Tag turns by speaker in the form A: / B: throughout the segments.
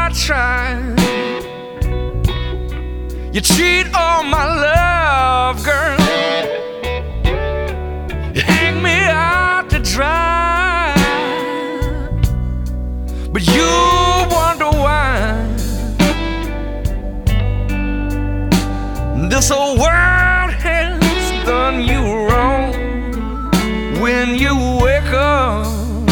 A: I try. You cheat on my love, girl. You hang me out to dry. But you wonder why this old world has done you wrong. When you wake up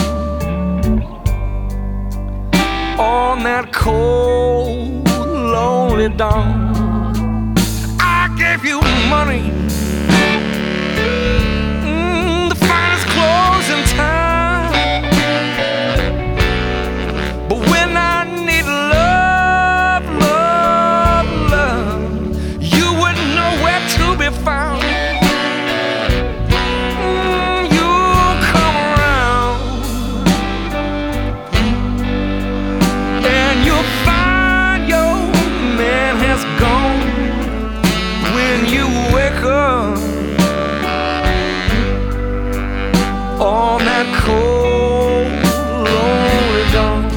A: on that cold, lonely dawn, I gave you money, the finest clothes in town. But when I need love, love, love, you wouldn't know where to be found. You come around and you'll find your man has gone. When you wake up on that cold, lonely dawn.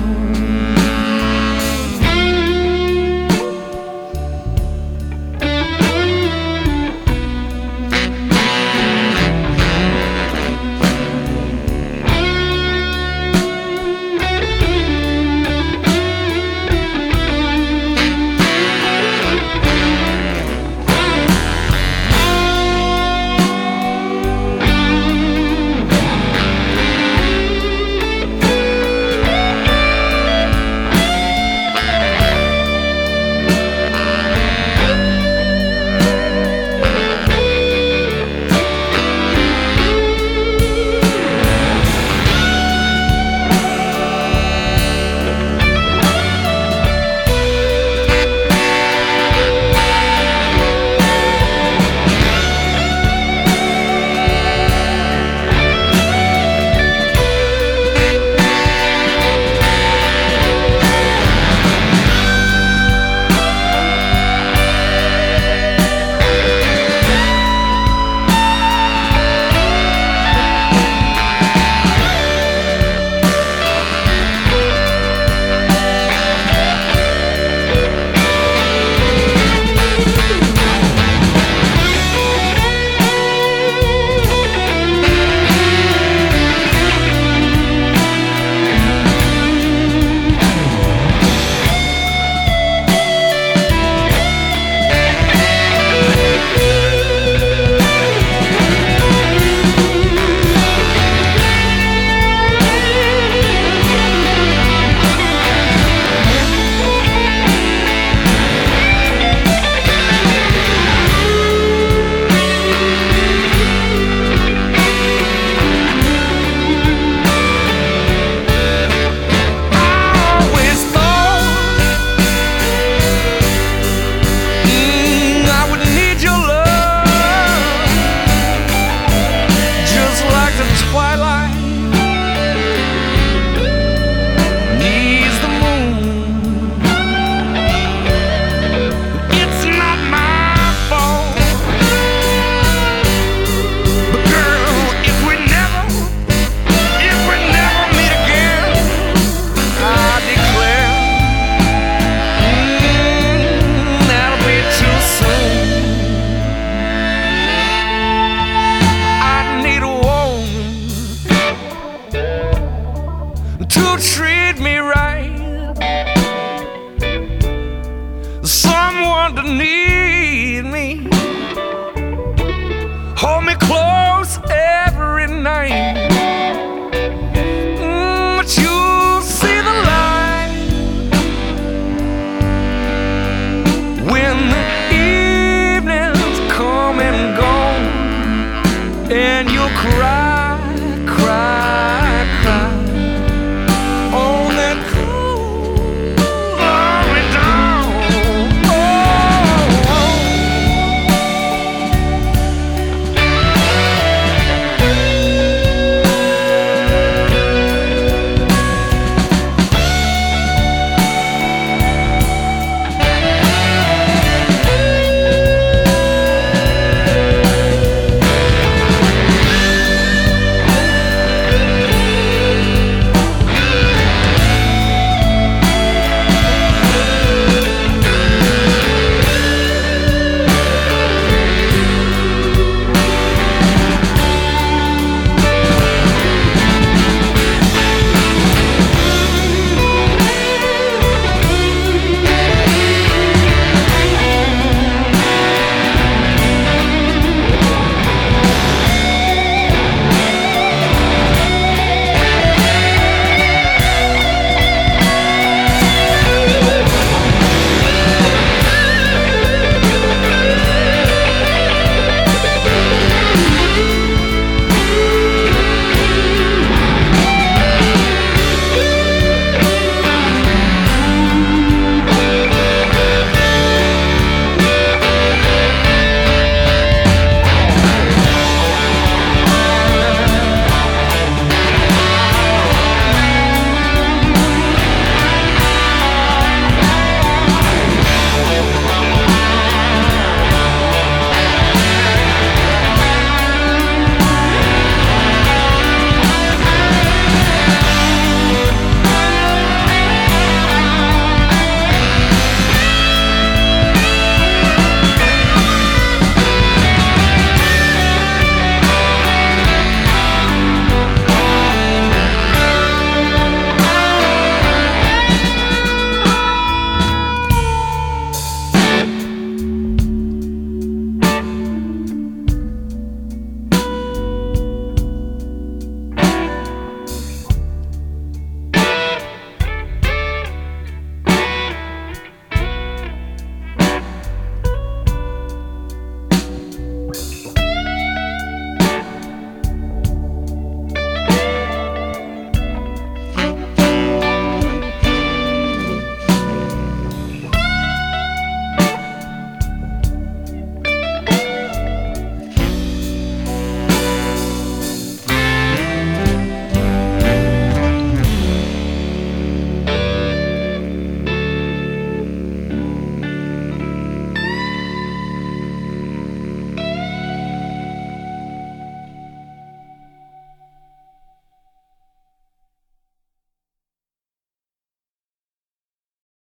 A: To treat me right, someone to need me, hold me close every night. But you see the light when the evenings come and go, and you'll cry